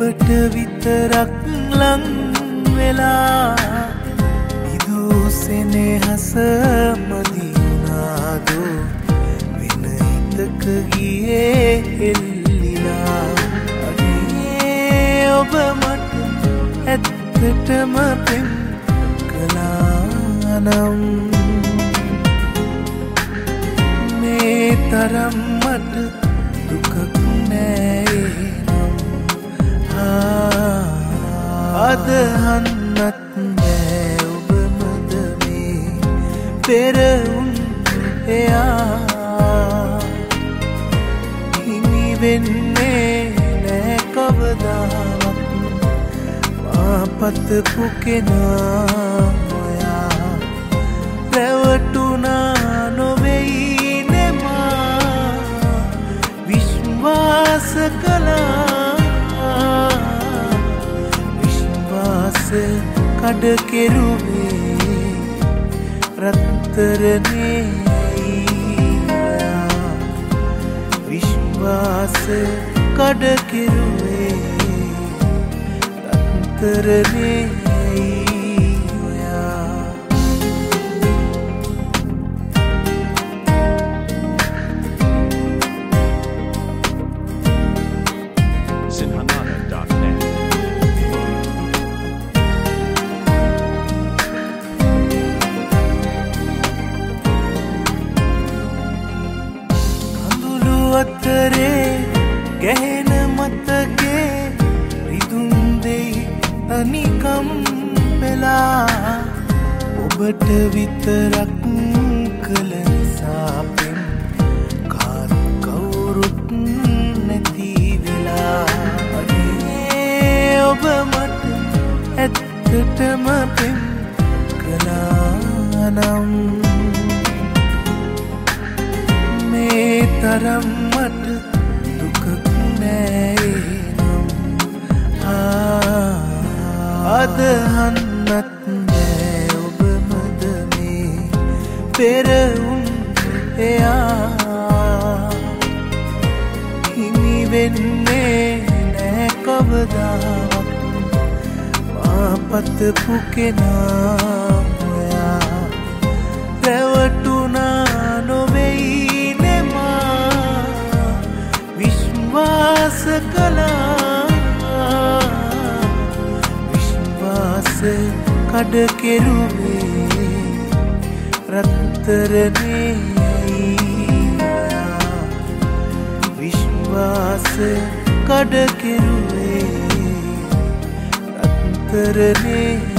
ඔබට විතරක් ලං වෙලා ඉදුසෙනෙහස මදිනාදෝ වෙන හිතක ගියේ එල්ලිලා අනේ ඔබ මට ඇත්තටම පෙම් කළා නම් මේ තරම් මට දුකක් නෑ අදහන්නත් නෑ ඔබ මද මේ පෙරවුන් එයා හිමි වෙන්නේ නෑ කවදාවත් මාපතපු කෙනා ඔයා රැවටුණා නොවෙයි නෙමා විශ්වාස කළා කඩ කෙරුවේ රත්තරනේ විශ්වාස කඩ කෙරුවේ රත්තරනේ අතරේ ගැහෙන මතකේ රිදුම් දෙයි අනිකම් වෙලා ඔබට විතරක් කළ නිසා පෙම් කාරු කවුරුත් නැති වෙලා අනේ ඔබ මට ඇත්තටම පෙම් කළා නම් මේ තරම් මට දුකක් නෑ නම් අදහන්නත් නෑ ඔබ මද මේ පෙරවුන් එයා හිමි වෙන්නේ නෑ කවදාවත් මාපතපු කෙනා ඔයා රැවටුණා නොවෙයි විශ්වාස කළා විශ්වාස කඩ කෙරුවේ රත්තරනේ විශ්වාස කඩ කෙරුවේ රත්තරනේ